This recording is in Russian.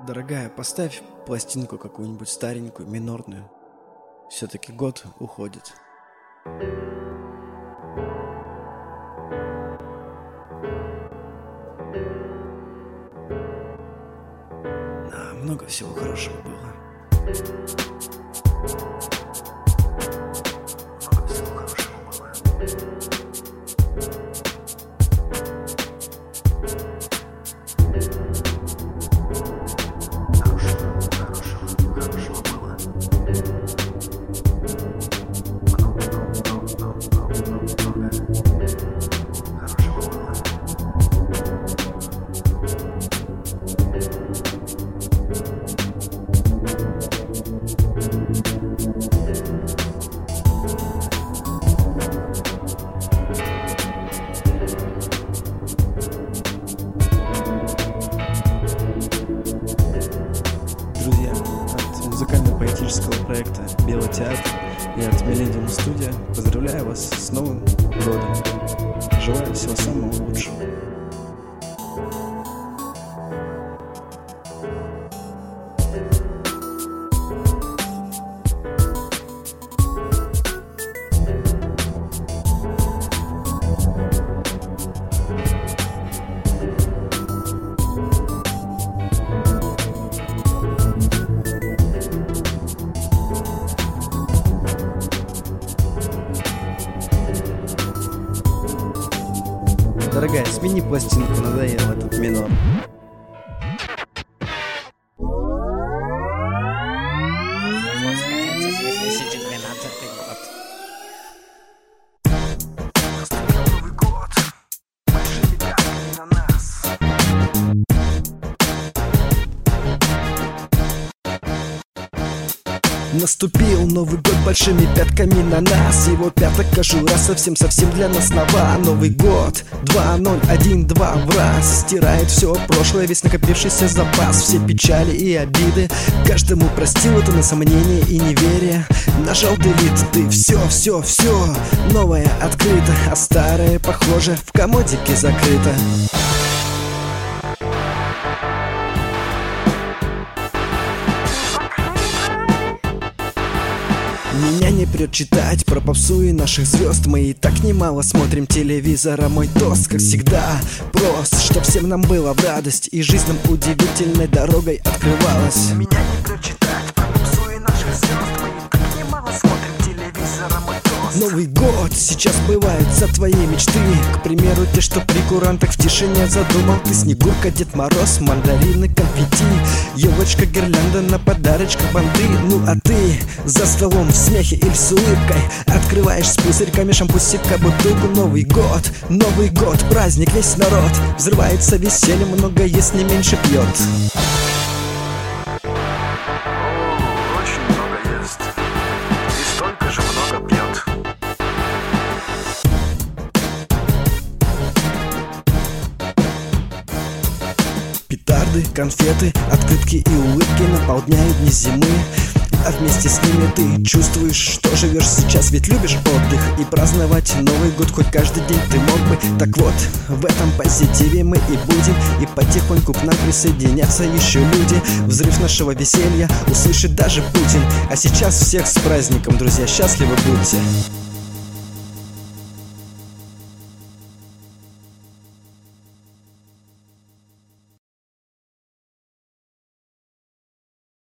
Дорогая, поставь пластинку какую-нибудь старенькую, минорную. Все-таки год уходит. Да, много всего хорошего было. Много всего хорошего было. Друзья, от музыкально-поэтического проекта «Белый театр» и от Millennium Studio поздравляю вас с Новым годом. Желаю всего самого лучшего. Дорогая, смени пластинку, надоел этот минор. Наступил Новый год большими пятками на нас. Его пяток кожура совсем-совсем для нас нова. Новый год 2012 в раз стирает все прошлое, весь накопившийся запас. Все печали и обиды каждому простил, это на сомнение и неверие. Нажал delete, ты все новое открыто, а старое, похоже, в комодике закрыто. Меня не прет читать про попсу и наших звезд. Мы и так немало смотрим телевизора. Мой тост, как всегда, прост, чтоб всем нам было в радость и жизнь нам удивительной дорогой открывалась. Меня не прет читать про попсу и наших звезд. Мы и так немало смотрим телевизора. Мой тост. Новый год сейчас бывается твоей мечты. К примеру, те, что при курантах в тишине задумал ты. Снегурка, Дед Мороз, мандарины, конфетти, елочка, гирлянда, на подарочках банты. Ну а ты за столом в смехе или с улыбкой открываешь с пузырьками шампусика бутылку. Новый год, праздник, весь народ взрывается весельем, много ест, не меньше пьет. Очень много ест и столько же много пьет. Петарды, конфеты, открытки и улыбки наполняют дни зимы. А вместе с ними ты чувствуешь, что живешь сейчас. Ведь любишь отдых и праздновать Новый год хоть каждый день ты мог бы. Так вот, в этом позитиве мы и будем, и потихоньку к нам присоединятся еще люди. Взрыв нашего веселья услышит даже Путин. А сейчас всех с праздником, друзья, счастливы будьте.